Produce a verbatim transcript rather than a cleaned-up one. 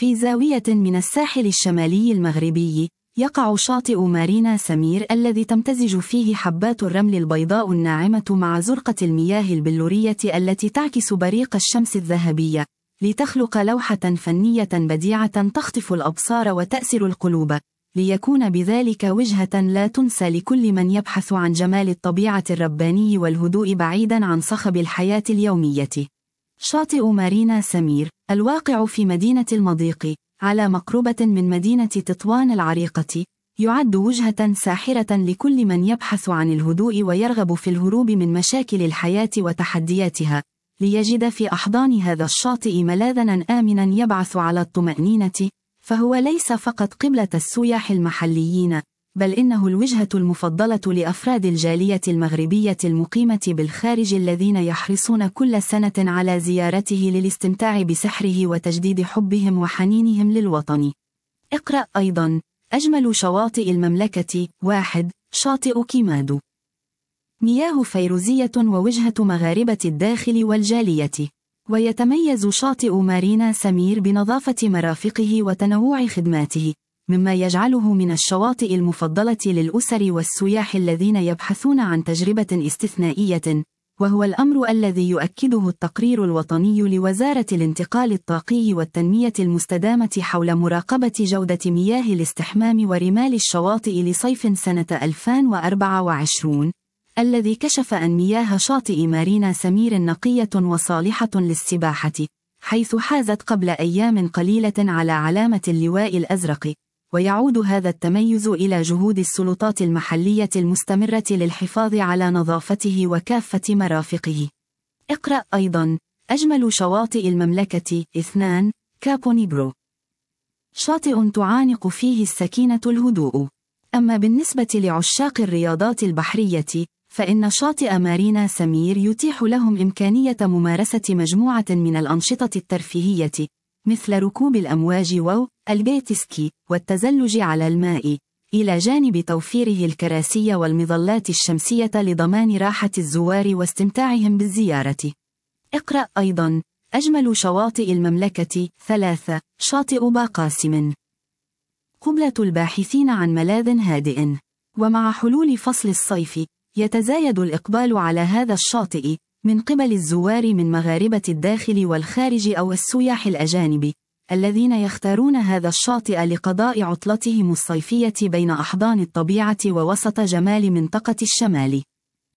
في زاوية من الساحل الشمالي المغربي، يقع شاطئ مارينا سمير الذي تمتزج فيه حبات الرمل البيضاء الناعمة مع زرقة المياه البلورية التي تعكس بريق الشمس الذهبية، لتخلق لوحة فنية بديعة تخطف الأبصار وتأسر القلوب، ليكون بذلك وجهة لا تنسى لكل من يبحث عن جمال الطبيعة الرباني والهدوء بعيدا عن صخب الحياة اليومية. شاطئ مارينا سمير، الواقع في مدينة المضيق، على مقربة من مدينة تطوان العريقة، يعد وجهة ساحرة لكل من يبحث عن الهدوء ويرغب في الهروب من مشاكل الحياة وتحدياتها، ليجد في أحضان هذا الشاطئ ملاذًا آمنًا يبعث على الطمأنينة، فهو ليس فقط قبلة السياح المحليين، بل إنه الوجهة المفضلة لأفراد الجالية المغربية المقيمة بالخارج الذين يحرصون كل سنة على زيارته للاستمتاع بسحره وتجديد حبهم وحنينهم للوطن. اقرأ أيضاً: أجمل شواطئ المملكة. واحد. شاطئ كيمادو، مياه فيروزية ووجهة مغاربة الداخل والجالية. ويتميز شاطئ مارينا سمير بنظافة مرافقه وتنوع خدماته، مما يجعله من الشواطئ المفضلة للأسر والسياح الذين يبحثون عن تجربة استثنائية، وهو الأمر الذي يؤكده التقرير الوطني لوزارة الانتقال الطاقي والتنمية المستدامة حول مراقبة جودة مياه الاستحمام ورمال الشواطئ لصيف سنة ألفين وأربعة وعشرين، الذي كشف أن مياه شاطئ مارينا سمير نقية وصالحة للسباحة، حيث حازت قبل أيام قليلة على علامة اللواء الأزرق، ويعود هذا التميز إلى جهود السلطات المحلية المستمرة للحفاظ على نظافته وكافة مرافقه. اقرأ أيضاً: أجمل شواطئ المملكة. اثنان. كابو نيغرو، شاطئ تعانق فيه السكينة الهدوء. أما بالنسبة لعشاق الرياضات البحرية، فإن شاطئ مارينا سمير يتيح لهم إمكانية ممارسة مجموعة من الأنشطة الترفيهية، مثل ركوب الأمواج والجيت سكي والتزلج على الماء، إلى جانب توفيره الكراسي والمظلات الشمسية لضمان راحة الزوار واستمتاعهم بالزيارة. اقرأ أيضاً: أجمل شواطئ المملكة. ثلاثة. شاطئ باقاسم، قبلة الباحثين عن ملاذ هادئ. ومع حلول فصل الصيف، يتزايد الإقبال على هذا الشاطئ من قبل الزوار من مغاربة الداخل والخارج أو السياح الأجانب، الذين يختارون هذا الشاطئ لقضاء عطلتهم الصيفية بين أحضان الطبيعة ووسط جمال منطقة الشمال.